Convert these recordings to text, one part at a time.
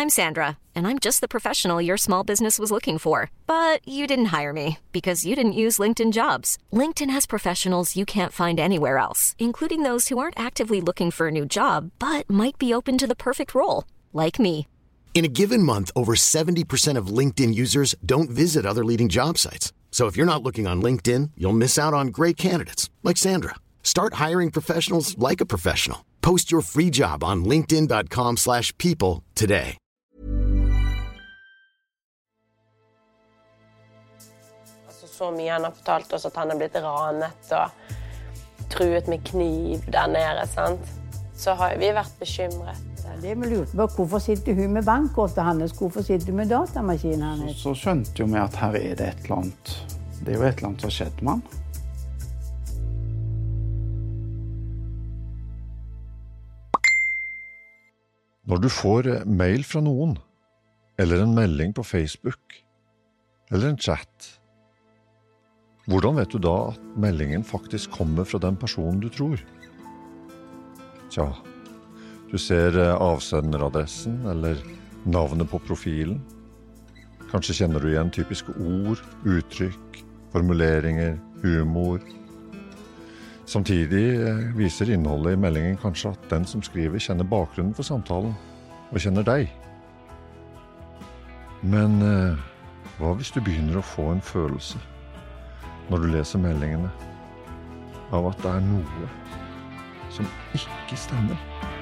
I'm Sandra, and I'm just the professional your small business was looking for. But you didn't hire me because you didn't use LinkedIn Jobs. LinkedIn has professionals you can't find anywhere else, including those who aren't actively looking for a new job, but might be open to the perfect role, like me. In a given month, over 70% of LinkedIn users don't visit other leading job sites. So if you're not looking on LinkedIn, you'll miss out on great candidates like Sandra. Start hiring professionals like a professional. Post your free job on linkedin.com/people today. Så mye han har fortalt oss at han har blitt ranet og truet med kniv der nede, sant? Så har vi vært bekymret. Det vi lurte på, hvorfor sitter hun med bankkortet hans, hvorfor sitter hun med datamaskinen hans? Så skjønte jo vi at her er det et eller annet. Det er jo et eller annet som har skjedd med han. Når du får mail fra noen, eller en melding på Facebook, eller en chat, hvordan vet du da at meldingen faktisk kommer fra den personen du tror? Tja, du ser avsenderadressen eller navnet på profilen. Kanskje kjenner du igjen typiske ord, uttrykk, formuleringer, humor. Samtidig viser innholdet i meldingen kanskje at den som skriver kjenner bakgrunnen for samtalen, og kjenner deg. Men hva hvis du begynner å få en følelse, når du leser meldingene, av at det er noe som ikke stemmer?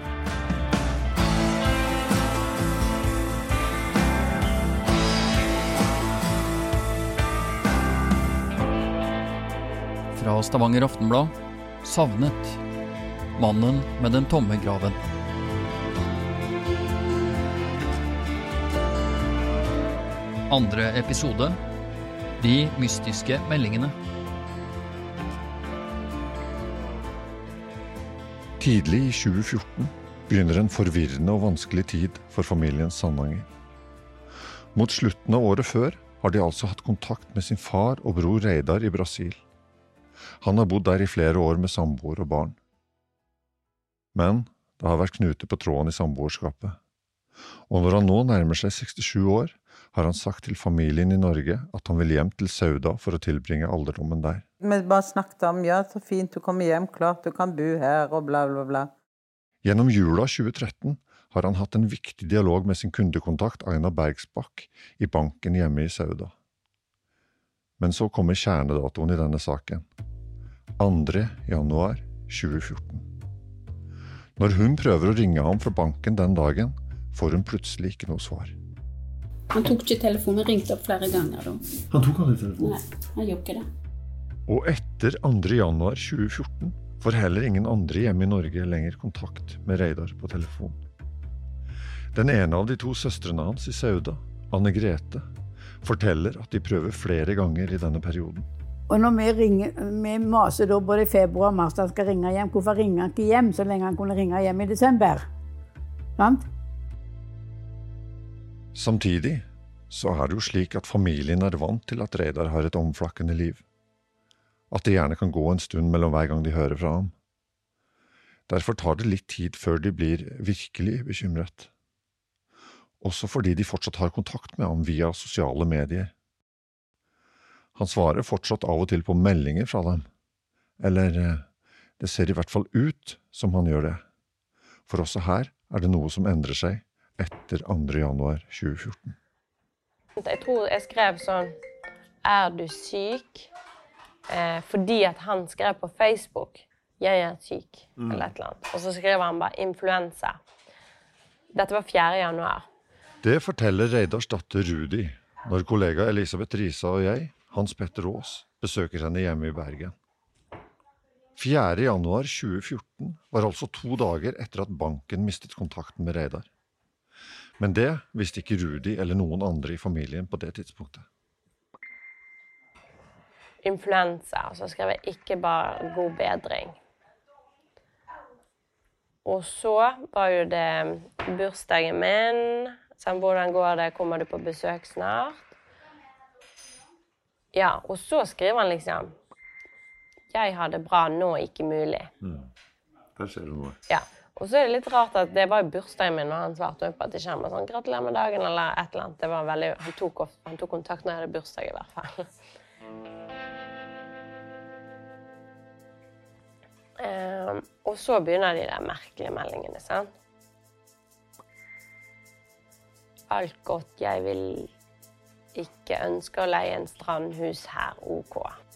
Fra Stavanger Aftenblad, savnet. Mannen med den tomme graven. Andre episode. De mystiske meldingene. Tidlig i 2014 begynner en forvirrende og vanskelig tid for familien Sandanger. Mot slutten av året før har de altså hatt kontakt med sin far og bror Reidar i Brasil. Han har bodd der i flere år med samboer og barn. Men det har vært knute på tråden i samboerskapet. Og når han nå nærmer seg 67 år, har han sagt til familien i Norge at han vil hjem til Sauda for å tilbringe alderdommen der. Vi bare snakket om, ja, så fint, du kommer hjem, klart, du kan bo her, og bla bla bla. Gjennom jula 2013 har han hatt en viktig dialog med sin kundekontakt Aina Bergsbakk i banken hjemme i Sauda. Men så kommer kjernedatoen i denne saken. 2. januar 2014. Når hun prøver å ringe ham fra banken den dagen, får hun plutselig ikke noe svar. Han tok ikke telefonen, ringte opp flere ganger da. Han tok aldri telefonen? Nei, han gjorde ikke det. Og etter 2. januar 2014 får heller ingen andre hjemme i Norge lenger kontakt med Reidar på telefon. Den ene av de to søstrene hans i Sauda, Anne Grete, forteller at de prøver flere ganger i denne perioden. Og når vi maser da både i februar og mars, han skal ringe hjem, hvorfor ringer han ikke hjem så lenge han kunne ringe hjem i desember? Sant? Samtidig så er det jo slik at familien er vant til at Reidar har et omflakkende liv. At det gjerne kan gå en stund mellom hver gang de hører fra ham. Derfor tar det litt tid før de blir virkelig bekymret. Også fordi de fortsatt har kontakt med ham via sosiale medier. Han svarer fortsatt av og til på meldinger fra dem. Eller det ser i hvert fall ut som han gjør det. For også her er det noe som endrer seg etter 2. januar 2014. Jeg tror jeg skrev sånn, er du syk? Fordi at han skrev på Facebook, jeg er syk, eller et eller annet. Og så skrev han bare influensa. Dette var 4. januar. Det forteller Reidars datter Rudi, når kollega Elisabeth Risa og jeg, Hans Petter Aas, besøker henne hjemme i Bergen. 4. januar 2014 var altså 2 dager etter at banken mistet kontakten med Reidar. Men det visste ikke Rudi eller noen andre i familien på det tidspunktet. Influensa, og så skrev jeg ikke bare god bedring. Og så var jo det bursdagen min, sånn, hvordan går det, kommer du på besøk snart? Ja, og så skriver han liksom, jeg har det bra nå, ikke mulig. Der ser du noe. Ja, Og så det litt rart at det var i bursdagen min, og han svarte meg på at ikke han var sånn, gratulerer med dagen, eller et eller annet. Det var veldig, han tok kontakt når jeg hadde bursdag i hvert fall. Og så begynner de der merkelige meldingene, sant? Alt godt, jeg vil ikke ønske å leie en strandhus her, OK.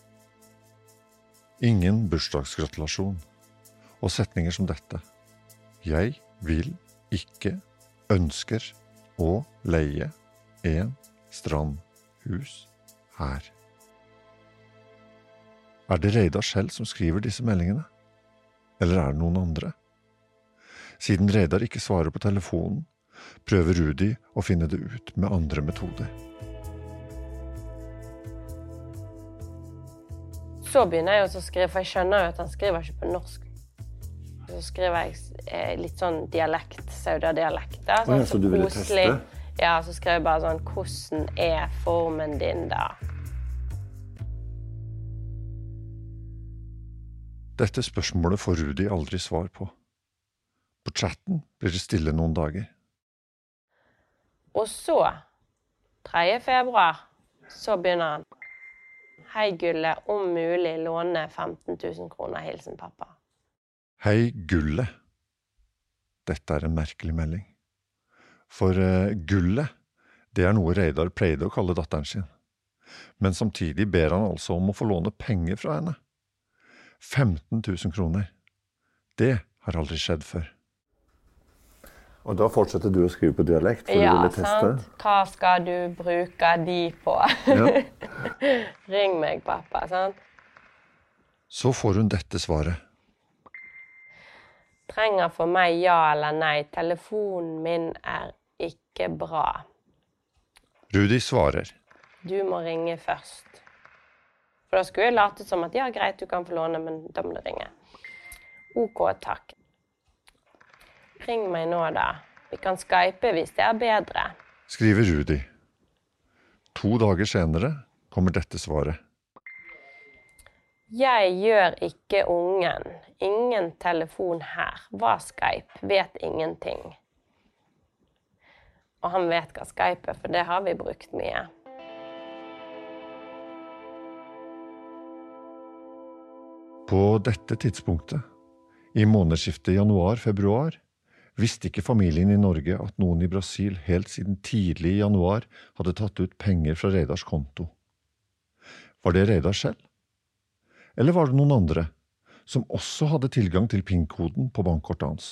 Ingen bursdagsgratulasjon, og setninger som dette. Jeg vil ikke ønsker å leie en strandhus her. Det Reidar selv som skriver disse meldingene? Eller det noen andre? Siden Reidar ikke svarer på telefonen, prøver Rudi å finne det ut med andre metoder. Så begynner jeg også å skrive, for jeg skjønner jo at han skriver ikke på norsk. Så skriver jeg litt sånn dialekt, Sauda-dialekt. Sånn, så du ville teste? Ja, så skrev jeg bare sånn, hvordan formen din da? Dette spørsmålet får Rudi aldri svar på. På chatten blir det stille noen dager. Og så, 3. februar, så begynner han. Hei Gulle, om mulig låne 15 000 kroner, hilsen pappa. Hei Gulle. Dette en merkelig melding. For Gulle, det noe Reidar pleide å kalle datteren sin. Men samtidig ber han altså om å få låne penger fra henne. 15 000 kroner. Det har aldri skjedd før. Og da fortsetter du å skrive på dialekt, for du ville teste? Ja, sant. Hva skal du bruke de på? Ja. Ring meg, pappa, sant? Så får hun dette svaret. Trenger for meg ja eller nei. Telefonen min ikke bra. Rudi svarer. Du må ringe først. For da skulle jeg late som at ja, greit, du kan få låne, men da må du ringe. OK, takk. Ring meg nå da. Vi kan skype hvis det bedre. Skriver Rudi. 2 dager senere kommer dette svaret. Jeg gjør ikke ungen. Ingen telefon her. Hva Skype? Vet ingenting. Og han vet hva Skype for det har vi brukt mye. På dette tidspunktet, i månedsskiftet januar-februar, visste ikke familien i Norge at noen i Brasil helt siden tidlig i januar hadde tatt ut penger fra Reidars konto. Var det Reidar selv? Eller var det noen andre, som også hadde tilgang til PIN-koden på bankkortet hans?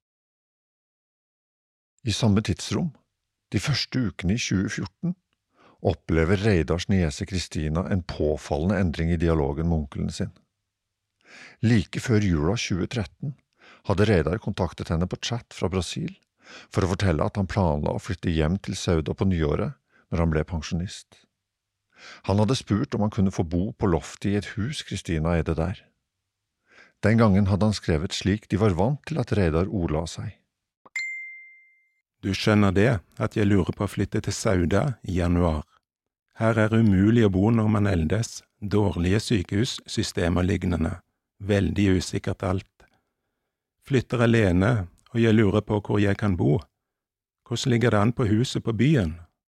I samme tidsrom, de første ukene i 2014, opplever Reidars niese Kristina en påfallende endring i dialogen med onkelen sin. Like før jula 2013 hadde Reidar kontaktet henne på chat fra Brasil for å fortelle at han planla å flytte hjem til Sauda på nyåret når han ble pensjonist. Han hadde spurt om han kunne få bo på loftet i et hus Kristina eide der. Den gangen hadde han skrevet slik de var vant til at Reidar ordla seg. Du skjønner det, at jeg lurer på å flytte til Sauda i januar. Her umulig å bo når man eldes, dårlige sykehussystemer lignende. Veldig usikkert alt. Flytter alene, og jeg lurer på hvor jeg kan bo. Hvordan ligger det an på huset på byen?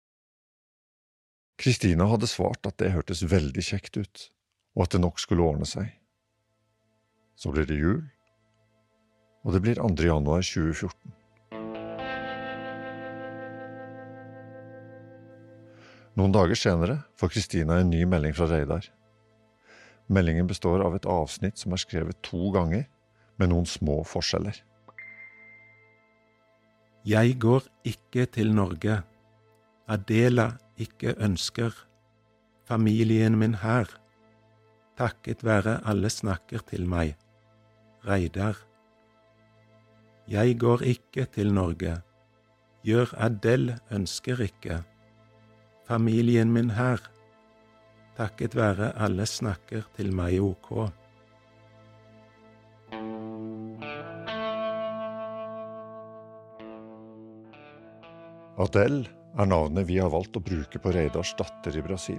Kristina hadde svart at det hørtes veldig kjekt ut, og at det nok skulle ordne seg. Så blir det jul, og det blir 2. januar 2014. Noen dager senere får Kristina en ny melding fra Reidar. Meldingen består av et avsnitt som skrevet 2 ganger, med noen små forskjeller. Jeg går ikke til Norge. Adela ikke ønsker. Familien min her. Takket være alle snakker til meg. Reidar. Jeg går ikke til Norge. Gjør Adele ønsker ikke. Familien min her. Takket være alle snakker til meg OK. Adele navnet vi har valgt å bruke på Reidars datter i Brasil.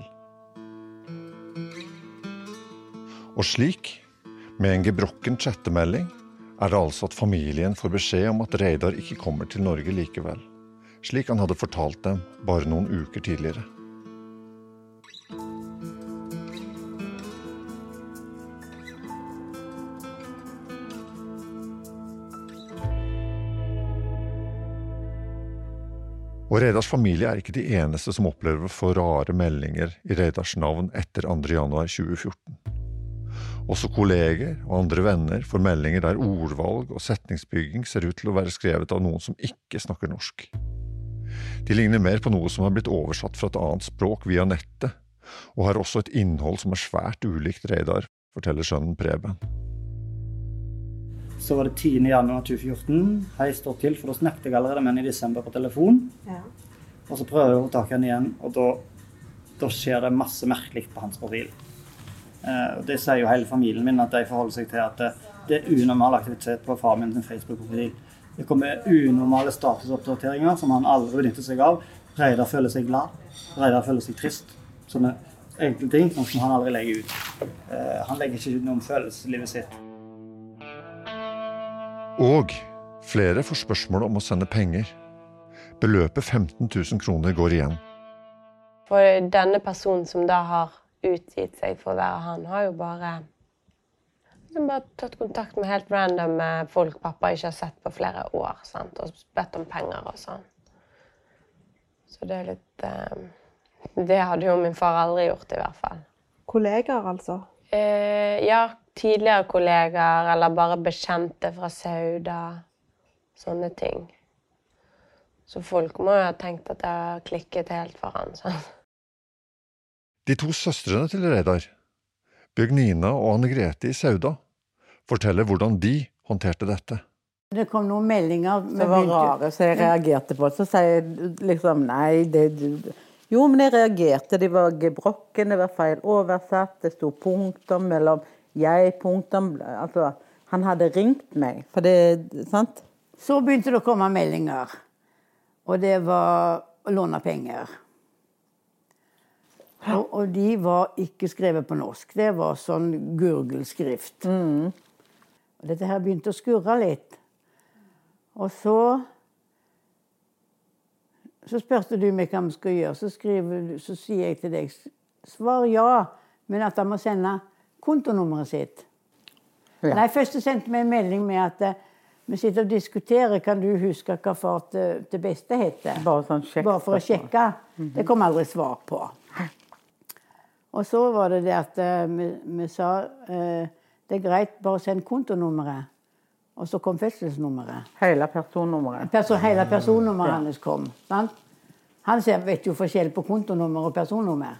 Og slik, med en gebrokken chattemelding, det altså at familien får beskjed om at Reidar ikke kommer til Norge likevel, slik han hadde fortalt dem bare noen uker tidligere. Og Reidars familie ikke de eneste som opplever å få rare meldinger i Reidars navn etter 2. januar 2014. Også kolleger og andre venner får meldinger der ordvalg og setningsbygging ser ut til å være skrevet av noen som ikke snakker norsk. De ligner mer på noe som har blitt oversatt fra et annet språk via nettet, og har også et innhold som svært ulikt Reidar, forteller sønnen Preben. Så var det 10. januar 2014, hei står til, for da snakket jeg allerede med henne i desember på telefon. Ja. Og så prøver jeg å ta henne igjen, og da skjer det masse merkelig på hans profil. Det sier jo hele familien min, at de forholder seg til at det unormal aktivitet på far min sin Facebook-profil. Det kommer unormale statusoppdateringer som han aldri benytter seg av. Reidar føler seg glad, Reidar føler seg trist. Sånne enkle ting som han aldri legger ut. Han legger ikke ut noe om følelseslivet sitt. Og flere får spørsmål om å sende penger. Beløpet 15 000 kroner går igjen. For denne personen som da har utgitt seg for å være han, har jo bare tatt kontakt med helt random folk pappa ikke har sett på flere år, sant? Og bedt om penger og sånn. Så det litt... det hadde jo min far aldri gjort i hvert fall. Kollegaer altså? Ja, tidligere kollegaer, eller bare bekjente fra Sauda, sånne ting. Så folk må jo ha tenkt at jeg har klikket helt for han, sånn. De 2 søstrene til Reidar, Bjørgnina og Anne-Grete i Sauda, forteller hvordan de håndterte dette. Det kom noen meldinger. Det var rare, så jeg reagerte på det. Så sier jeg liksom, nei, jo, men jeg reagerte. De var gebrokken, det var feil oversatt, det stod punktum mellom jeg-punktum. Altså, han hadde ringt meg, for det, sant? Så begynte det å komme meldinger, og det var å låne penger. Og de var ikke skrevet på norsk. Det var sånn gurgelskrift. Og dette her begynte å skurre litt. Og så spørte du meg hva vi skal gjøre. Så sier jeg til deg, svar ja, men at han må sende kontonummeret sitt. Ja. Nei, først sendte vi en melding med at vi sitter og diskuterer, kan du huske hva far til beste heter? Bare for å sjekke. Det kom aldri svar på. Og så var det at vi sa, det greit, bare send kontonummeret. Og så kom fødselsnummeret. Hele personnummeret. Hele personnummeret hans kom. Sant? Han vet jo forskjell på kontonummer og personnummer.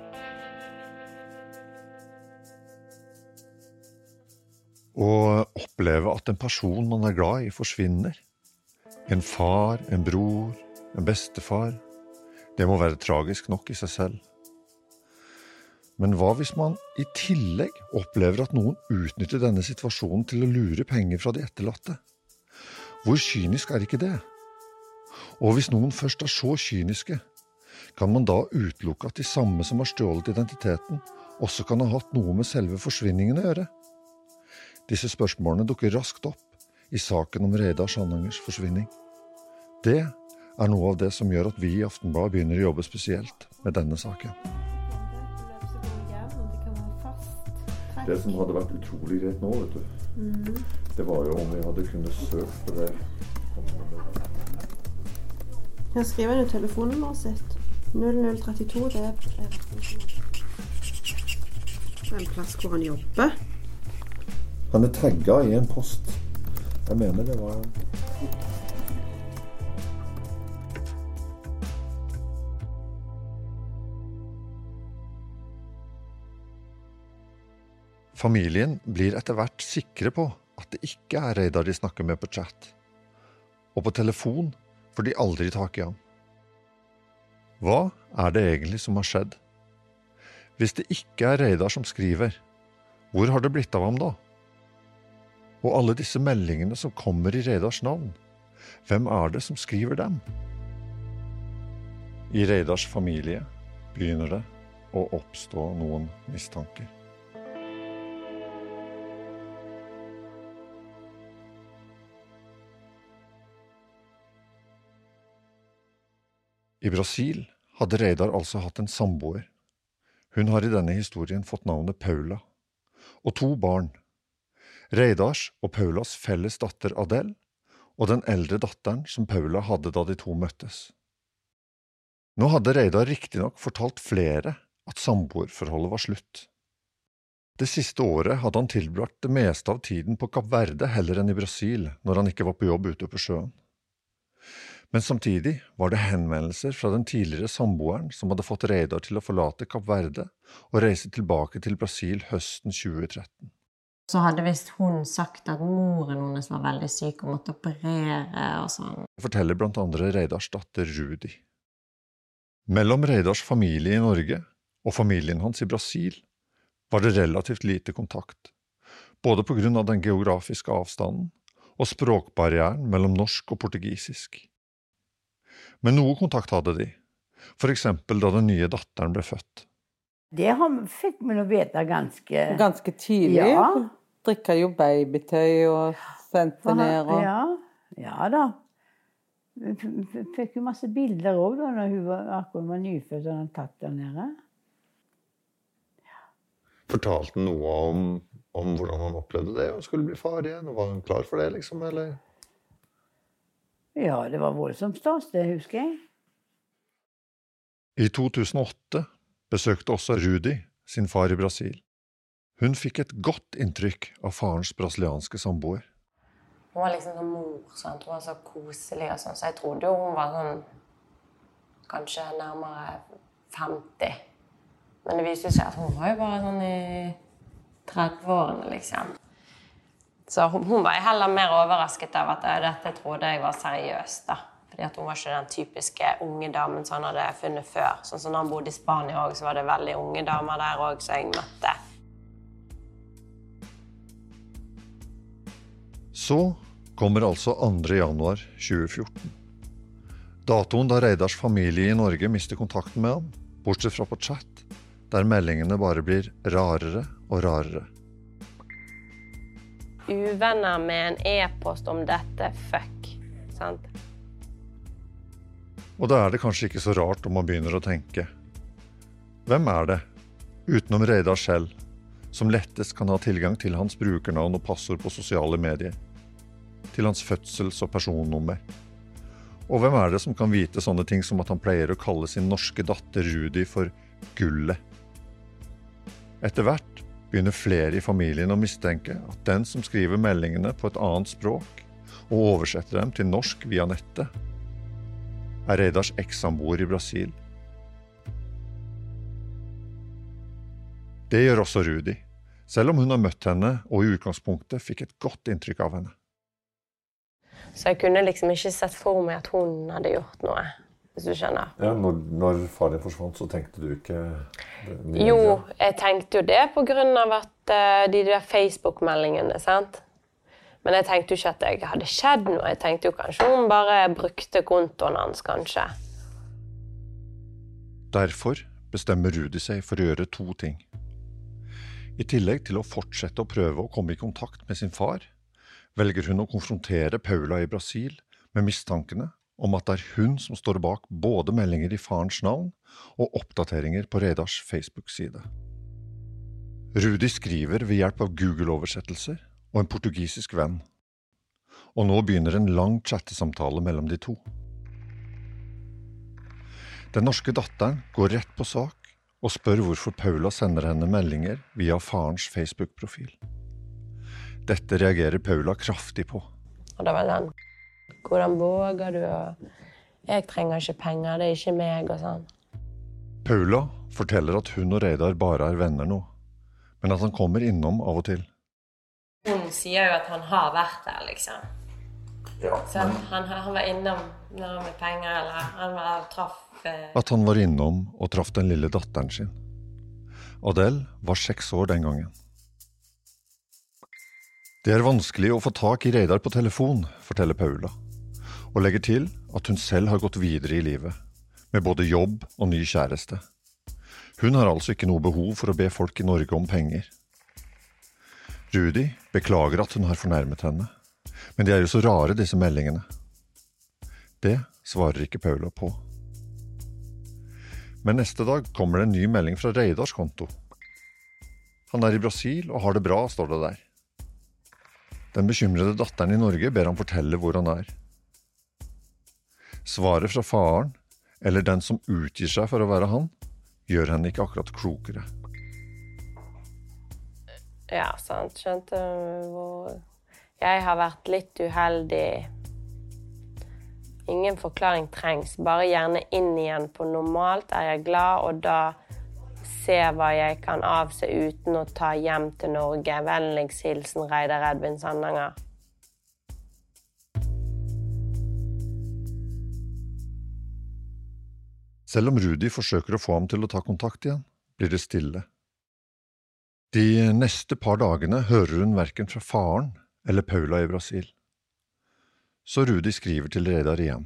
Å oppleve at en person man glad i forsvinner. En far, en bror, en bestefar. Det må være tragisk nok i seg selv. Men hva hvis man i tillegg opplever at noen utnytter denne situasjonen til å lure penger fra de etterlatte? Hvor kynisk ikke det? Og hvis noen først så kyniske, kan man da utelukke at de samme som har stjålet identiteten, også kan ha hatt noe med selve forsvinningen å gjøre? Disse spørsmålene dukker raskt opp i saken om Reidar Sandangers forsvinning. Det noe av det som gjør at vi i Aftenbladet begynner å jobbe spesielt med denne saken. Det som hadde vært utrolig greit nå, vet du, det var jo om vi hadde kunnet søkt på det. Jeg skriver jo telefonnummeret sitt. 0032, det en plass hvor han jobber. Han tagget i en post. Jeg mener det var... Familien blir etter hvert sikre på at det ikke Reidar de snakker med på chat. Og på telefon får de aldri tak i ham. Hva det egentlig som har skjedd? Hvis det ikke Reidar som skriver, hvor har det blitt av ham da? Og alle disse meldingene som kommer i Reidars navn, hvem det som skriver dem? I Reidars familie begynner det å oppstå noen mistanker. I Brasil hadde Reidar altså hatt en samboer. Hun har I denne historien fått navnet Paula, og 2 barn. Reidars og Paulas felles datter Adele, og den eldre datteren som Paula hadde da de 2 møttes. Nå hadde Reidar riktig nok fortalt flere at samboerforholdet var slutt. Det siste året hadde han tilbrakt det meste av tiden på Kapp Verde heller enn I Brasil, når han ikke var på jobb ute på sjøen. Men samtidig var det henvendelser fra den tidligere samboeren som hadde fått Reidar til å forlate Kapp Verde og reise tilbake til Brasil høsten 2013. Så hadde visst hun sagt at moren hennes var veldig syk og måtte operere og sånn. Det forteller blant andre Reidars datter Rudi. Mellom Reidars familie I Norge og familien hans I Brasil var det relativt lite kontakt, både på grunn av den geografiske avstanden og språkbarrieren mellom norsk og portugisisk. Men noe kontakt hadde de, for eksempel da den nye datteren ble født. Det fikk vi nå vite ganske tidlig. Ja. Drikker jo babytøy og sendte ned. Og... Ja da. Vi fikk jo masse bilder også da, når hun akkurat var nyfødt og hadde tatt der nede. Fortalte han noe om hvordan han opplevde det og skulle bli far igjen, og var han klar for det liksom, eller? Ja, det var voldsomt stas, det husker jeg. I 2008 besøkte også Rudi sin far I Brasil. Hun fikk et godt inntrykk av farens brasilianske samboer. Hun var liksom sånn mor, sant? Hun var så koselig og sånn, så jeg trodde hun var sånn, kanskje nærmere 50. Men det viste seg at hun var jo bare sånn I 30-årene, liksom. Så hun var heller mer overrasket av at dette trodde jeg var seriøst, da. Fordi at hun var ikke den typiske unge damen som han hadde funnet før. Sånn som når han bodde I Spania også, så var det veldig unge damer der også, som jeg møtte. Så kommer altså 2. januar 2014. Datoen da Reidars familie I Norge mister kontakten med ham, bortsett fra på chat, der meldingene bare blir rarere og rarere. Uvenner med en e-post om dette, fuck, sant? Og da det kanskje ikke så rart om man begynner å tenke. Hvem det, utenom Reidar selv, som lettest kan ha tilgang til hans brukernavn og passord på sosiale medier, til hans fødsels- og personnummer? Og hvem det som kan vite sånne ting som at han pleier å kalle sin norske datter Rudi for gullet? Etter hvert begynner flere I familien å mistenke at den som skriver meldingene på et annet språk og oversetter dem til norsk via nettet, Reidars eks-samboer I Brasil. Det gjør også Rudi, selv om hun har møtt henne og I utgangspunktet fikk et godt inntrykk av henne. Så jeg kunne liksom ikke sett for meg at hun hadde gjort noe, hvis du skjønner. Ja, når far din forsvant, så tenkte du ikke... Jo, jeg tenkte jo det på grunn av at de der Facebook-meldingene, sant? Men jeg tenkte jo ikke at det hadde skjedd noe. Jeg tenkte jo kanskje hun bare brukte kontoen hans, kanskje. Derfor bestemmer Rudi seg for å gjøre 2 ting. I tillegg til å fortsette å prøve å komme I kontakt med sin far, velger hun å konfrontere Paula I Brasil med mistankene om at det hun som står bak både meldinger I farens navn og oppdateringer på Reidars Facebook-side. Rudi skriver ved hjelp av Google-oversettelser og en portugisisk venn. Og nå begynner en lang chattesamtale mellom de 2. Den norske datteren går rett på sak og spør hvorfor Paula sender henne meldinger via farens Facebook-profil. Dette reagerer Paula kraftig på. Og det var den. Hvordan våger du? Jeg trenger ikke penger, det ikke meg og sånn. Paula forteller at hun og Reidar bare venner nå, men at han kommer innom av og til. Hun sier jo at han har vært der, liksom. Ja, så han var innom med penger, eller han traff... At han var innom og traff den lille datteren sin. Adele var 6 år den gangen. Det vanskelig å få tak I Reidar på telefon, forteller Paula, og legger til at hun selv har gått videre I livet, med både jobb og ny kjæreste. Hun har altså ikke noe behov for å be folk I Norge om penger. Rudi beklager at hun har fornærmet henne, men de jo så rare disse meldingene. Det svarer ikke Paula på. Men neste dag kommer det en ny melding fra Reidars konto. Han I Brasil og har det bra, står det der. Den bekymrede datteren I Norge ber han fortelle hvor han Svaret fra faren, eller den som utgir seg for å være han, gjør henne ikke akkurat klokere. Ja, sant. Skjønte hvor... Jeg har vært litt uheldig. Ingen forklaring trengs, bare gjerne inn igjen på normalt jeg glad, og da se hva jeg kan avse uten å ta hjem til Norge. Vennligst hilsen Reidar Edvin Sandanger. Selv om Rudi forsøker å få ham til å ta kontakt igjen, blir det stille. De neste par dagene hører hun hverken fra faren eller Paula I Brasil. Så Rudi skriver til Reidar igjen.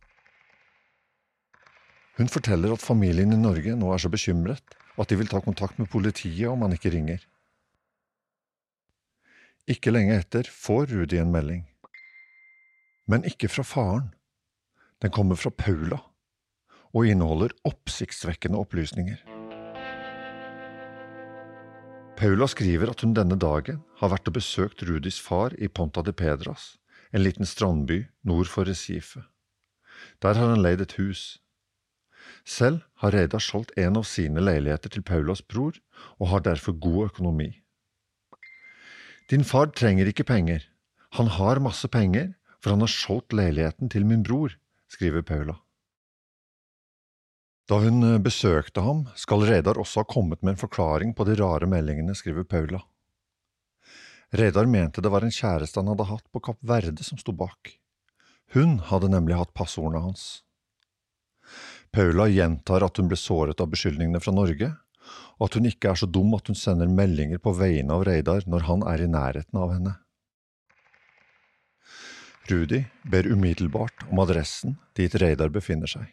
Hun forteller at familien I Norge nå så bekymret, at de vil ta kontakt med politiet om han ikke ringer. Ikke lenge etter får Rudi en melding. Men ikke fra faren. Den kommer fra Paula, og inneholder oppsiktsvekkende opplysninger. Paula skriver at hun denne dagen har vært og besøkt Rudis far I Ponta de Pedras, en liten strandby nord for Recife. Der har han leid et hus. Selv har Reidar solgt en av sine leiligheter til Paulas bror, og har derfor god økonomi. Din far trenger ikke penger. Han har masse penger, for han har solgt leiligheten til min bror, skriver Paula. Da hun besøkte ham, skal Reidar også ha kommet med en forklaring på de rare meldingene, skriver Paula. Reidar mente det var en kjæreste han hadde hatt på Kapp Verde som stod bak. Hun hadde nemlig hatt passordene hans. Paula gjentar at hun ble såret av beskyldningene fra Norge, og at hun ikke så dum at hun sender meldinger på vegne av Reidar når han I nærheten av henne. Rudi ber umiddelbart om adressen dit Reidar befinner seg.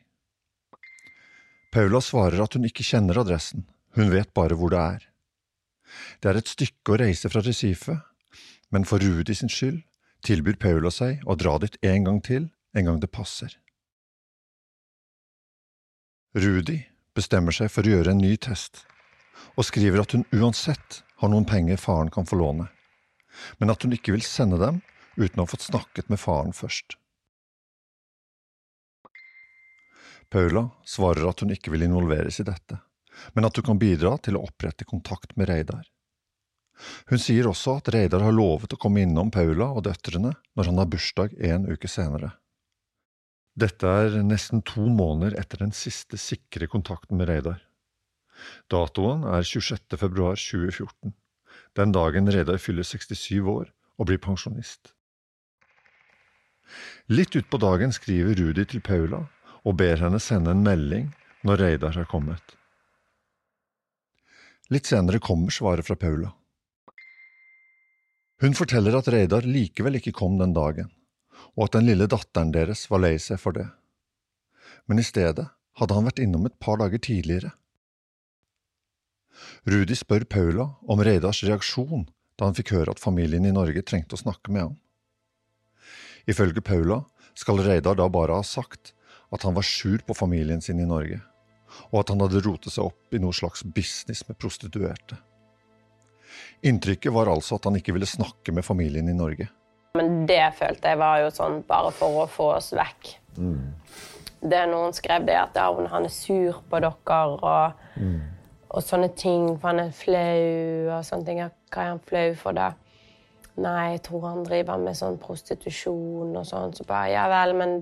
Paula svarer at hun ikke kjenner adressen, hun vet bare hvor det Det et stykke å reise fra Recife, men for Rudi sin skyld tilbyr Paula seg å dra dit en gang til, en gang det passer. Rudi bestemmer seg for å gjøre en ny test, og skriver at hun uansett har noen penger faren kan få låne, men at hun ikke vil sende dem uten å ha fått snakket med faren først. Paula svarer at hun ikke vil involveres I dette, men at hun kan bidra til å opprette kontakt med Reidar. Hun sier også at Reidar har lovet å komme innom Paula og døtrene når han har bursdag en uke senere. Dette nesten 2 måneder etter den siste sikre kontakten med Reidar. Datoen 26. februar 2014, den dagen Reidar fyller 67 år og blir pensjonist. Litt ut på dagen skriver Rudi til Paula og ber henne sende en melding når Reidar har kommet. Litt senere kommer svaret fra Paula. Hun forteller at Reidar likevel ikke kom den dagen, og at den lille datteren deres var lei seg for det. Men I stedet hadde han vært innom et par dager tidligere. Rudi spør Paula om Reidars reaksjon da han fikk høre at familien I Norge trengte å snakke med ham. Ifølge Paula skal Reidar da bare ha sagt at han var sur på familien sin I Norge, og at han hadde rotet seg opp I noe slags business med prostituerte. Inntrykket var altså at han ikke ville snakke med familien I Norge. Men det følte jeg var jo sånn bare for å få oss vekk. Det noen skrev det at han sur på dere, og sånne ting, for han flau, og sånne ting. Hva han flau for da? Nei, jeg tror han driver med sånn prostitusjon og sånn, så bare, ja vel, men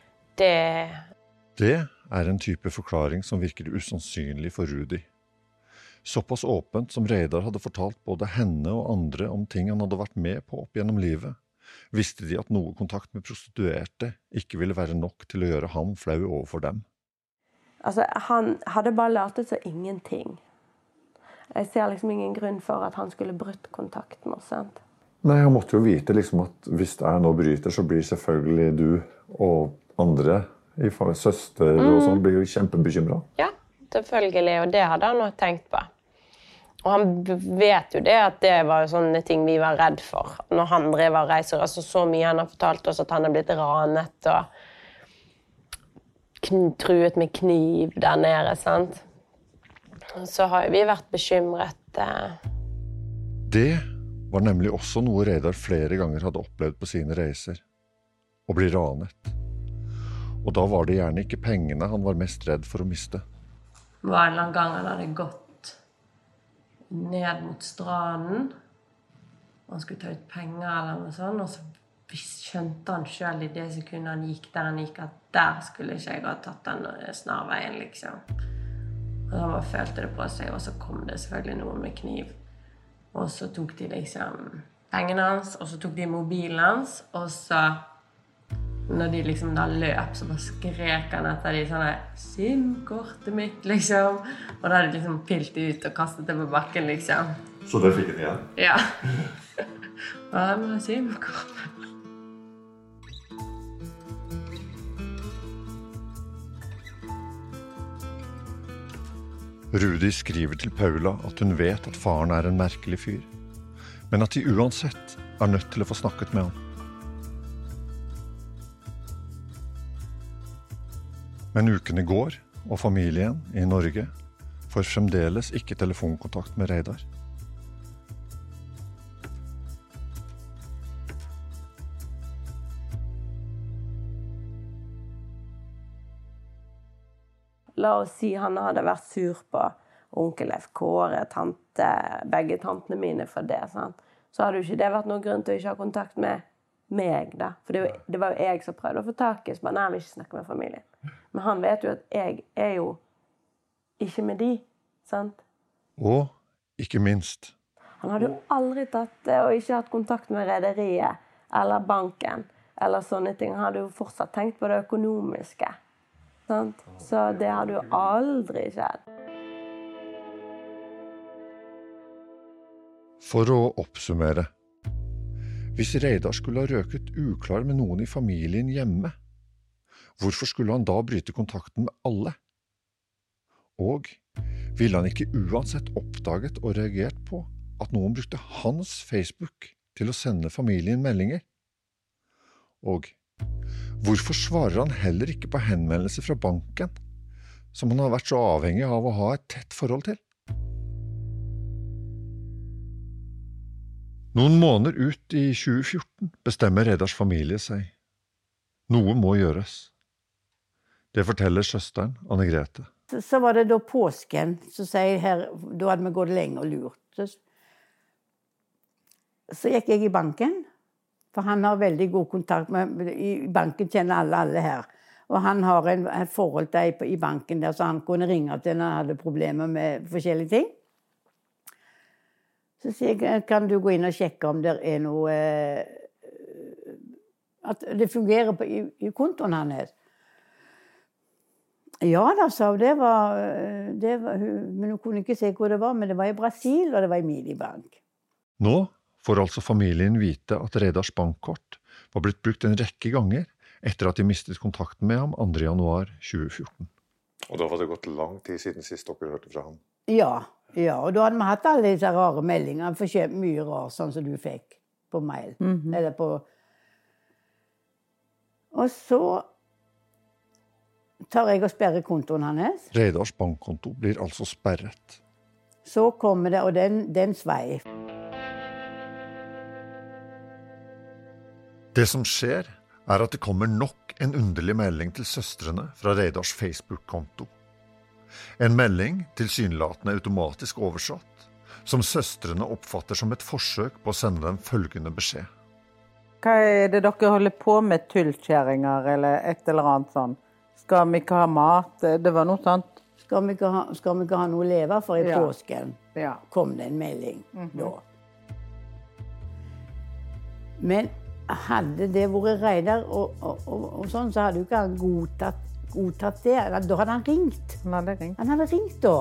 Det en type forklaring som virker usannsynlig for Rudi. Såpass åpent som Reidar hadde fortalt både henne og andre om ting han hadde vært med på opp gjennom livet, visste de at noe kontakt med prostituerte ikke ville være nok til å gjøre ham flau overfor dem. Altså, han hadde bare latet seg ingenting. Jeg ser liksom ingen grunn for at han skulle brutt kontakten, sant? Nei, han måtte jo vite liksom at hvis det nå bryter, så blir selvfølgelig du og andre I søster og sånn blir jo kjempebekymret. Ja, selvfølgelig, og det hadde han nok tenkt på. Og han vet jo det at det var jo sånne ting vi var redd for. Når han drev og reiser, altså så mye han har fortalt oss at han blitt ranet og truet med kniv der nede, sant? Så har vi vært bekymret. Det var nemlig også noe Reidar flere ganger hadde opplevd på sine reiser. Å bli ranet. Og da var det gjerne ikke pengene han var mest redd for å miste. Det var en eller annen gang han hadde gått ned mot stranden. Han skulle ta ut penger eller noe sånt, og så skjønte han selv i det sekundet han gikk der han gikk, at der skulle ikke jeg ha tatt den snarveien, liksom. Og han bare følte det på seg, og så kom det selvfølgelig noen med kniv. Og så tok de liksom pengene hans, og så tok de mobilen hans, og så når de liksom da løp, så bare skrek han etter de sånne SIM-kortet mitt, liksom. Og da hadde de liksom pilt ut og kastet det på bakken, liksom. Så det fikk han igjen? Ja. Hva med SIM-kortet? Rudi skriver til Paula at hun vet at faren er en merkelig fyr, men at de uansett er nødt til å få snakket med han. Men ukene går, og familien i Norge får fremdeles ikke telefonkontakt med Reidar. La oss si han hadde vært sur på onkel Leif Kåre, begge tantene mine for det, sant? Så hadde jo ikke det vært noen grunn til å ikke ha kontakt med meg, da. For det var jo jeg som prøvde å få tak i, så bare, nei, jeg vil ikke snakke med familien. Men han vet jo at jeg er jo ikke med de, sant? Og ikke minst. Han hadde jo aldri tatt og ikke hatt kontakt med rederiet, eller banken, eller sånne ting. Han hadde jo fortsatt tenkt på det økonomiske. Sant? Så det hadde jo aldri skjedd. For å oppsummere. Hvis Reidar skulle ha røket uklar med noen i familien hjemme, hvorfor skulle han da bryte kontakten med alle? Og ville han ikke uansett oppdaget og reagert på at noen brukte hans Facebook til å sende familien meldinger? Og hvorfor svarer han heller ikke på henvendelser fra banken, som han har vært så avhengig av å ha et tett forhold til? Noen måneder ut i 2014 bestemmer Reidars familie seg. Noe må gjøres. Det forteller søsteren, Anne Grete. Så var det da påsken, så sier her, da hadde vi gått lenge og lurt. Så gikk jeg i banken, for han har veldig god kontakt med, i banken kjenner alle her. Og han har et forhold til i banken der, så han kunne ringe til når han hadde problemer med forskjellige ting. Så sier jeg, kan du gå inn og sjekke om det er noe, at det fungerer i kontoen hans? Ja da, sa hun, det var, men hun kunne ikke se hvor det var, men det var i Brasil, og det var i Medibank. Nå får altså familien vite at Reidars bankkort var blitt brukt en rekke ganger etter at de mistet kontakten med ham 2. januar 2014. Og da var det gått lang tid siden sist dere hørte fra ham? Ja, og da hadde vi hatt alle disse rare meldingene, for mye rart, sånn som du fikk på mail. Eller på... Og så tar jeg og sperrer kontoen hans. Reidars bankkonto blir altså sperret. Så kommer det, og den svei. Det som skjer, er at det kommer nok en underlig melding til søstrene fra Reidars Facebook-konto. En melding tilsynelatende automatisk oversatt, som søstrene oppfatter som et forsøk på å sende dem følgende beskjed. Hva er det dere holder på med, tullkjæringer eller et eller annet sånt? Skal vi ikke ha mat? Det var noe sånt. Skal vi ikke ha noe å leve for i påsken? Ja. Kom det en melding da. Men hadde det vært Reidar og sånn, så hadde jo ikke han godtatt det. Da hadde han ringt. Han hadde ringt da.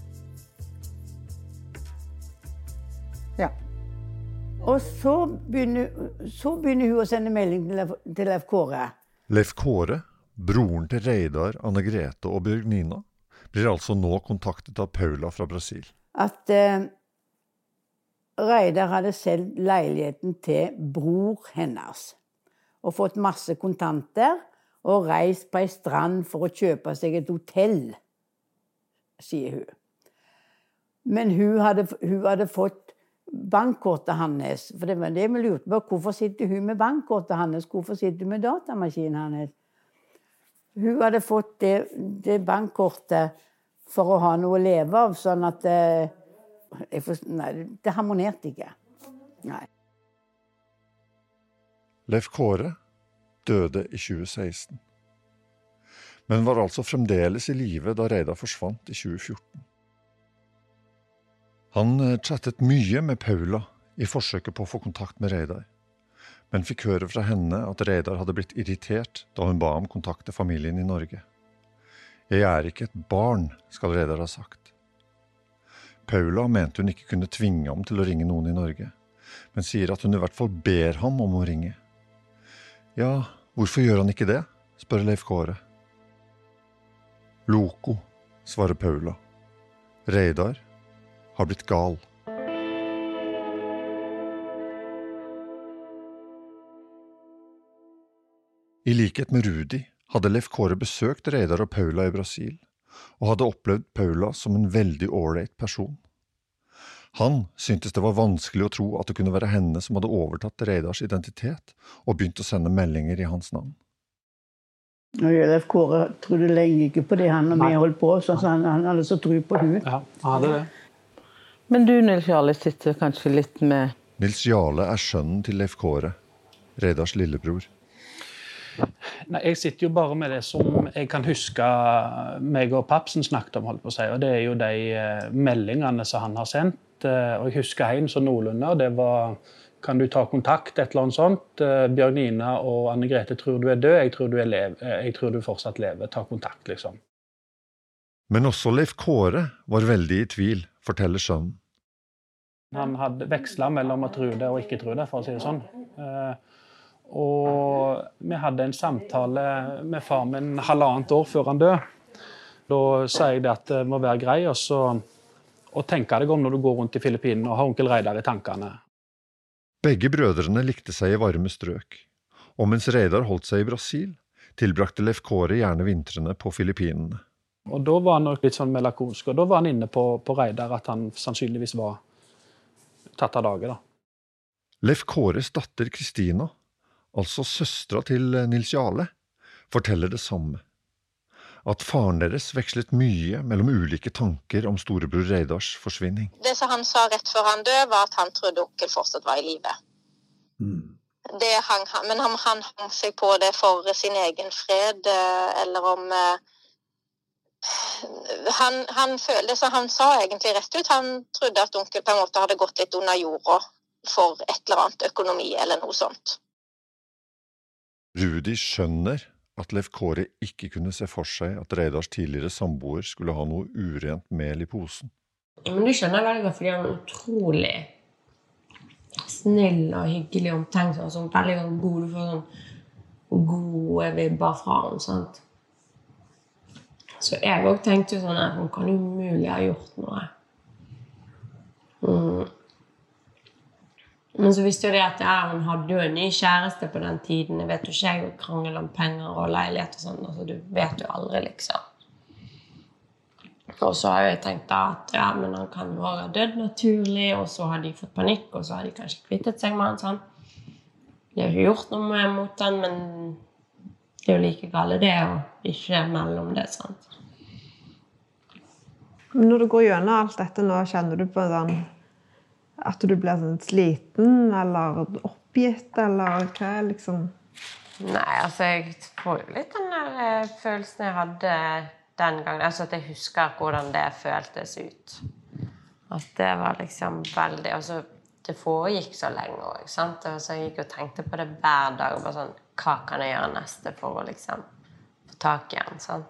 Ja. Og så begynner hun å sende melding til Leif Kåre. Leif Kåre, broren til Reidar, Anne Grete og Bjørg Nina, blir altså nå kontaktet av Paula fra Brasil. At Reidar hadde selv leiligheten til bror hennes, og fått masse kontanter, og reist på en strand for å kjøpe seg et hotell, sier hun. Men hun hadde fått bankkortet hans, for det var det vi lurte på. Hvorfor sitter hun med bankkortet hans? Hvorfor sitter hun med datamaskinen hans? Hun hadde fått det bankkortet for å ha noe å leve av, sånn at det harmonerte ikke. Nei. Leif Kåre døde i 2016, men var altså fremdeles i live da Reidar forsvant i 2014. Han chattet mye med Paula i forsøket på å få kontakt med Reidar, men fikk høre fra henne at Reidar hadde blitt irritert da hun ba om kontakt til familien i Norge. «Jeg er ikke et barn», skal Reidar ha sagt. Paula mente hun ikke kunne tvinge ham til å ringe noen i Norge, men sier at hun i hvert fall ber ham om å ringe. «Ja, hvorfor gjør han ikke det?» spør Leif Kåre. «Loko», svarer Paula. «Reidar har blitt gal». I likhet med Rudi hadde Leif Kåre besøkt Reidar og Paula i Brasil, og hadde opplevd Paula som en veldig ålreit person. Han syntes det var vanskelig å tro at det kunne være henne som hadde overtatt Reidars identitet og begynt å sende meldinger i hans navn. Leif Kåre trodde lenge ikke på det han og vi holdt på, så han hadde så tro på hun. Ja, han hadde det. Men du, Nils Jarle, sitter kanskje litt med... Nils Jarle sønnen til Leif Kåre, Reidars lillebror. Nei, jeg sitter jo bare med det som jeg kan huske meg og Papsen snakket om, holdt på å si, og det jo de meldingene som han har sendt, og jeg husker en så noenlunde, og det var, kan du ta kontakt, et eller annet sånt, Bjørnina og Anne-Grete, tror du død, jeg tror du fortsatt lever, ta kontakt, liksom. Men også Leif Kåre var veldig i tvil, forteller sønnen. Han hadde vekslet mellom å tro det og ikke tro det, for å si det sånn. Og vi hadde en samtale med far min 1,5 år før han døde. Da sa jeg det at det må være grei å tenke deg om når du går rundt i Filippinene og har onkel Reidar i tankene. Begge brødrene likte seg i varme strøk, og mens Reidar holdt seg i Brasil, tilbrakte Leif Kåre gjerne vintrene på Filippinene. Og da var han nok litt sånn melankolsk, og da var han inne på Reidar at han sannsynligvis var tatt av dage, da. Leif Kåres datter Kristina, altså søstra til Nils Jarle, forteller det samme. At faren deres vekslet mye mellom ulike tanker om storebror Reidars forsvinning. Det som han sa rett før han døde, var at han trodde onkel fortsatt var i live. Men om han hang seg på det for sin egen fred, eller om... Han følte, så han sa egentlig rett ut, han trodde at onkel på en måte hadde gått litt under jorda for et eller annet økonomi eller noe sånt. Rudi skjønner at Leif Kåre ikke kunne se for seg at Reidars tidligere samboer skulle ha noe urent mel i posen. Men du skjønner veldig godt, fordi han utrolig snill og hyggelig omtenksom, sånn veldig god, du får sånn gode vibber fra ham, sant? Så jeg også tenkte sånn at hun kan umulig ha gjort noe. Men så visste jo det at hun hadde jo en ny kjæreste på den tiden. Jeg vet jo ikke, jeg krangel om penger og leilighet og sånn, altså du vet jo aldri liksom. Og så har jeg tenkt da at ja, men han kan jo ha dødd naturlig, og så har de fått panikk, og så har de kanskje kvittet seg med han, sånn. De har ikke gjort noe mot han, men det jo like gale det, og ikke mellom det, sant. Men når du går gjennom alt dette nå, kjenner du på den, at du blir sånn sliten, eller oppgitt, eller hva liksom? Nei, altså jeg får jo litt den der følelsen jeg hadde den gangen, altså at jeg husker hvordan det føltes ut. At det var liksom veldig, altså det foregikk så lenge også, sant? Altså jeg gikk og tenkte på det hver dag, og bare sånn, hva kan jeg gjøre neste for å liksom få tak igjen, sant?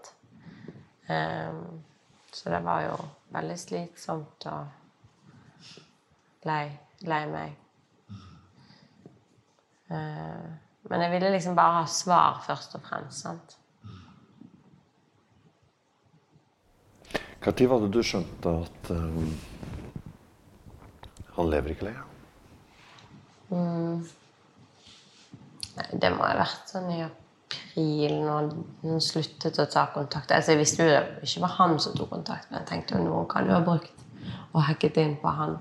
Så det var jo veldig slitsomt og lei meg. Men jeg ville liksom bare ha svar først og fremst, sant? Hva tid var det du skjønte at han lever ikke lenger? Nei, det må ha vært sånn i april, når hun sluttet å ta kontakt. Altså, jeg visste jo det ikke var han som tok kontakt, men jeg tenkte jo noen kan jo ha brukt og hacket inn på han.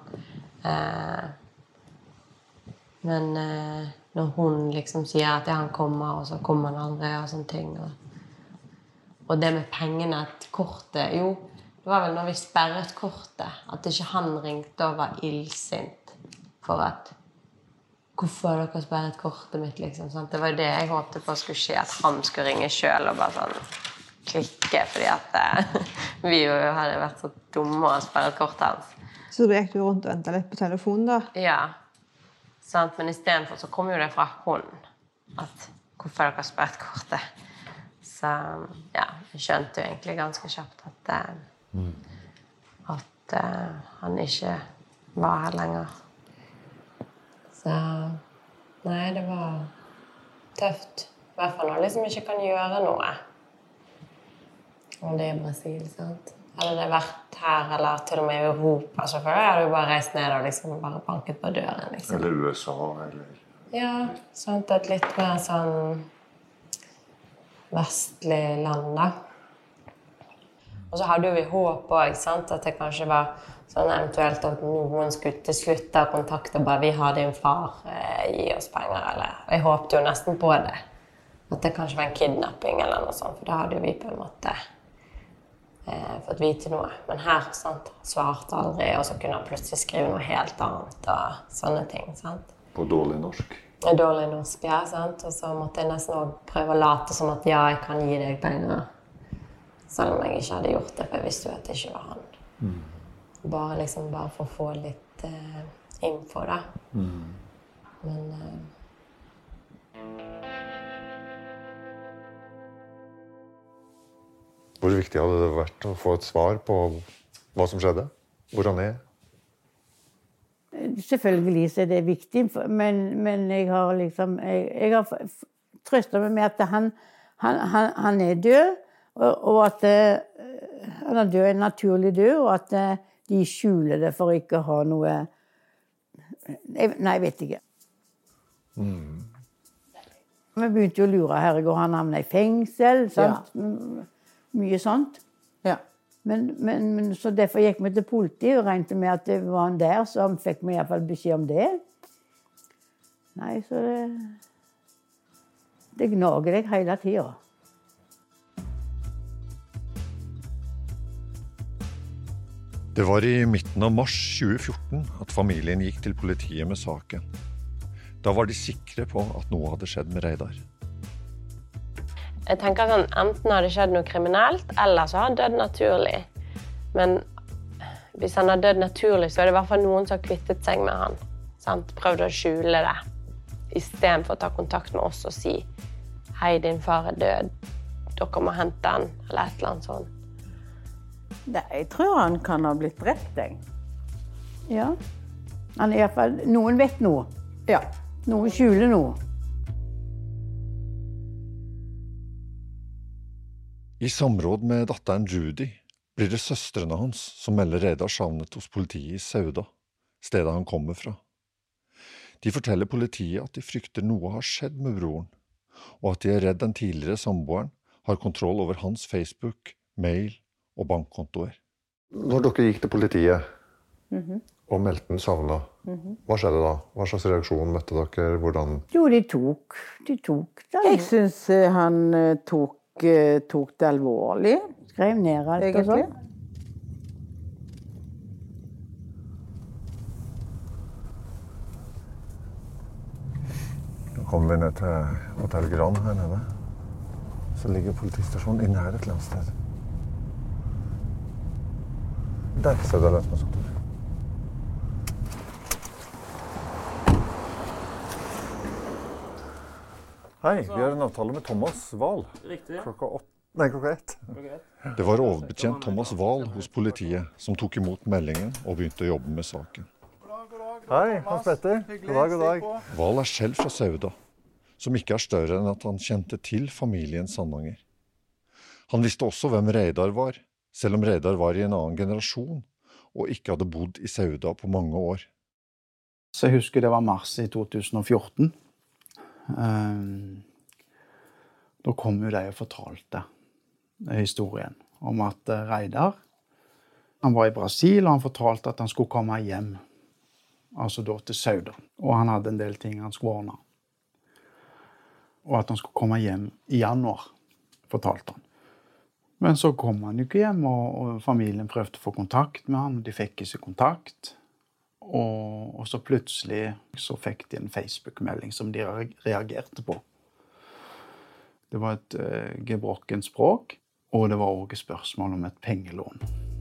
Men når hun liksom sier at han kommer, og så kommer han aldri, og sånne ting. Og det med pengene, at kortet, jo, det var vel når vi sperret kortet, at ikke han ringte og var illsint for at hvorfor har dere sperret kortet mitt, liksom, sant? Det var jo det jeg håpte på skulle skje, at han skulle ringe selv og bare sånn klikke, fordi at vi jo hadde vært så dumme og sperret kortet hans. Så du gikk rundt og ventet litt på telefonen da? Ja, sant? Men i stedet for så kom jo det fra hun, at hvorfor har dere sperret kortet? Så ja, jeg skjønte jo egentlig ganske kjapt at han ikke var her lenger. Så nei, det var tøft. I hvert fall når liksom ikke kan gjøre noe. Og det er Brasil, sant? Hadde det vært her, eller til og med i Europa, så jeg hadde jo bare reist ned og liksom bare banket på døren. Liksom. Eller USA, eller... Ja, sant? Et litt mer sånn vestlig land, da. Og så hadde jo vi håp også, sant? At det kanskje var sånn eventuelt at noen skulle til slutt ta kontakt og bare, vi har din far, gi oss penger, eller... Jeg håpte jo nesten på det. At det kanskje var en kidnapping eller noe sånt, for da hadde jo vi på en måte fått vite noe. Men her, sant, svarte aldri, og så kunne han plutselig skrive noe helt annet og sånne ting, sant? På dårlig norsk? Dårlig norsk, ja, sant? Og så måtte jeg nesten også prøve å late som at ja, jeg kan gi deg penger. Selv om jeg ikke hadde gjort det, for jeg visste jo at det ikke var han. Bare for å få litt info, da. Men... Hvor viktig hadde det vært å få et svar på hva som skjedde? Hvor han er? Selvfølgelig så er det viktig, men jeg har liksom... Jeg har trøstet meg med at han er død, og at han er død, en naturlig død, og at de skjuler det for ikke å ha noe... Nei, jeg vet ikke. Vi begynte jo å lure her i går, han havnet i fengsel, sant? Ja. Mye sånt. Ja. Men så derfor gikk vi til politiet og regnet med at det var han der, så han fikk vi i hvert fall beskjed om det. Nei, så det gnager deg hele tiden. Det var i midten av mars 2014 at familien gikk til politiet med saken. Da var de sikre på at noe hadde skjedd med Reidar. Jeg tenker sånn, enten har det skjedd noe kriminelt, eller så har han dødd naturlig. Men hvis han har dødd naturlig, så er det i hvert fall noen som har kvittet seg med han. Sant? Prøvde å skjule det. I stedet for å ta kontakt med oss og si «Hei, din far er død. Dere må hente han», eller et eller annet sånt. Nei, jeg tror han kan ha blitt drept, jeg. Ja. Han er i hvert fall... Noen vet noe. Ja. Noen skjuler noe. I samråd med datteren Judy blir det søstrene hans som melder Reidar savnet hos politiet i Sauda, stedet han kommer fra. De forteller politiet at de frykter noe har skjedd med broren, og at de er redd den tidligere samboeren har kontroll over hans Facebook, mail og bankkontoer. Når dere gikk til politiet og meldte den savnet, hva skjedde da? Hva slags reaksjon møtte dere? Hvordan? Jo, de tok det. Jeg synes han tok det alvorlig. Skrev ned alt egentlig. Og sånn. Nå kommer vi ned til Hotel Gran her nede. Så ligger politistasjonen inne her et eller annet sted. Der ser du løs med sånt. Hei, vi har en avtale med Thomas Wahl. Riktig. Klokka 1. Det var overbetjent Thomas Wahl hos politiet som tok imot meldingen og begynte å jobbe med saken. Hei, Hans Petter. God dag. Wahl er selv fra Sauda, som ikke er større enn at han kjente til familien Sandanger. Han visste også hvem Reidar var, selv om Reidar var i en annen generasjon og ikke hadde bodd i Sauda på mange år. Så jeg husker det var mars i 2014. Da kom jo de og fortalte historien om at Reidar, han var i Brasil, og han fortalte at han skulle komme hjem, altså da til Sauda. Og han hadde en del ting han skulle ordne. Og at han skulle komme hjem i januar, fortalte han. Men så kom han jo ikke hjem, og familien prøvde å få kontakt med han, og de fikk ikke kontakt. Og så plutselig så fikk de en Facebook-melding som de reagerte på. Det var et gebrokkent språk, og det var også et spørsmål om et pengelån.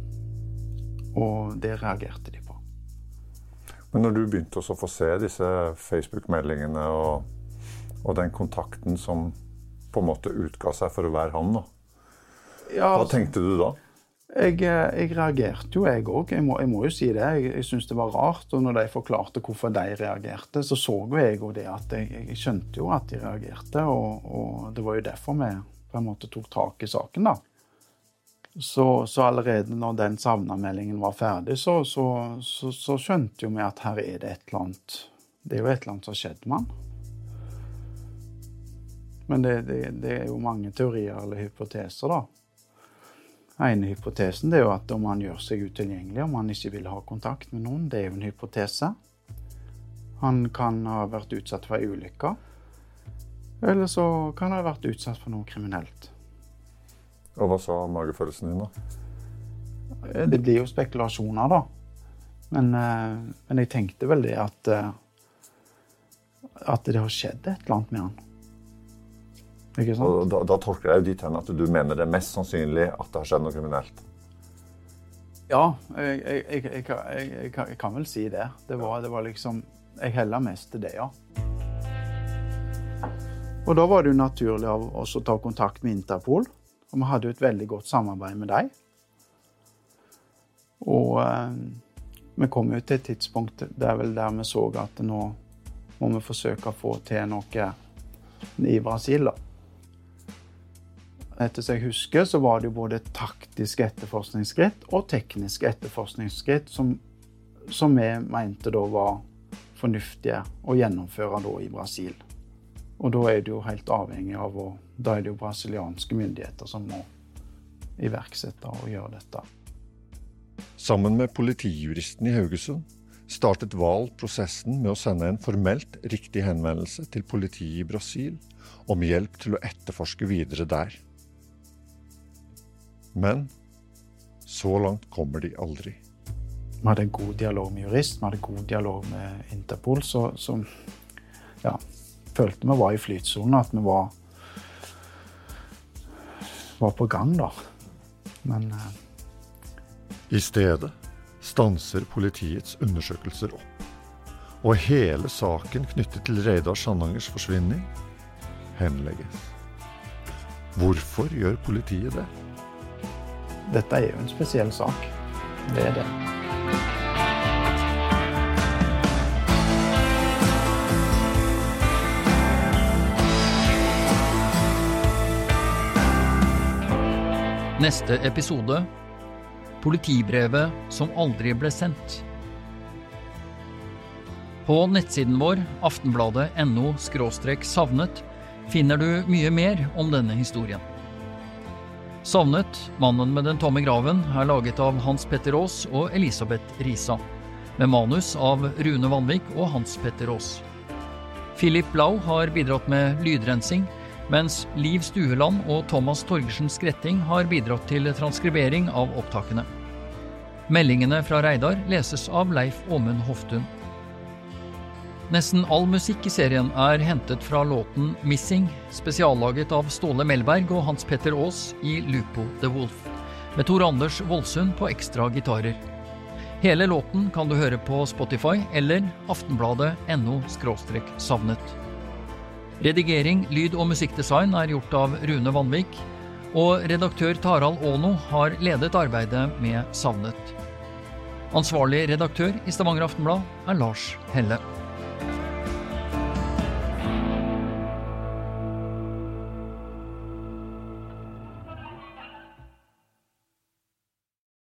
Og det reagerte de på. Men når du begynte også å få se disse Facebook-meldingene og den kontakten som på en måte utga seg for å være han da, hva tenkte du da? Jeg reagerte jo, jeg også. Jeg må jo si det. Jeg synes det var rart, og når de forklarte hvorfor de reagerte, så jo jeg jo det at jeg skjønte jo at de reagerte, og det var jo derfor vi på en måte tok tak i saken da. Så allerede når den savnemeldingen var ferdig, så skjønte jo vi at her det et eller annet. Det jo et eller annet som skjedde med han. Men det jo mange teorier eller hypoteser da. En hypotesen det jo at om han gjør seg utilgjengelig, om han ikke vil ha kontakt med noen, det jo en hypotese. Han kan ha vært utsatt for en ulykke, eller så kan han ha vært utsatt for noe kriminelt. Og hva sa magefølelsen din da? Det blir jo spekulasjoner da. Men jeg tenkte vel det at det har skjedd et eller annet med han. Ikke sant? Og da tolker jeg jo dit hen at du mener det mest sannsynlig at det har skjedd noe kriminelt. Ja, jeg kan vel si det. Det var liksom, jeg heller mest til det, ja. Og da var det jo naturlig av oss å ta kontakt med Interpol. Og vi hadde jo et veldig godt samarbeid med deg. Og vi kom jo til et tidspunkt der vi så at nå må vi forsøke å få til noe i Brasil da. Etter som jeg husker, så var det jo både taktisk etterforskningsskritt og teknisk etterforskningsskritt som vi mente da var fornuftige å gjennomføre da i Brasil. Og da det jo helt avhengig av, da det jo brasilianske myndigheter som må iverksette og gjøre dette. Sammen med politijuristen i Haugesund startet Wahl prosessen med å sende en formelt riktig henvendelse til politiet i Brasil om hjelp til å etterforske videre der. Men så langt kommer de aldri. Vi hadde en god dialog med jurist, vi hadde god dialog med Interpol, så ja, følte vi var i flytsonen, at vi var på gang da. Men i stedet stanser politiets undersøkelser opp, og hele saken knyttet til Reidar Sandangers forsvinning henlegges. Hvorfor gjør politiet det? Dette jo en spesiell sak. Det det. Neste episode: Politibrevet som aldri ble sendt. På nettsiden vår, aftenbladet.no/savnet, finner du mye mer om denne historien. Savnet, mannen med den tomme graven, laget av Hans Petter Aas og Elisabeth Risa, med manus av Rune Vanvik og Hans Petter Aas. Philip Blau har bidratt med lydrensing, mens Liv Stueland og Thomas Torgersen Skretting har bidratt til transkribering av opptakene. Meldingene fra Reidar leses av Leif Åmund Hoftun. Nesten all musikk i serien hentet fra låten Missing, spesiallaget av Ståle Melberg og Hans Petter Aas i Lupo the Wolf, med Tor Anders Voldsund på ekstra gitarer. Hele låten kan du høre på Spotify eller aftenbladet.no/savnet. Redigering, lyd og musikkdesign gjort av Rune Vanvik, og redaktør Tarald Åno har ledet arbeidet med Savnet. Ansvarlig redaktør i Stavanger Aftenblad Lars Helle.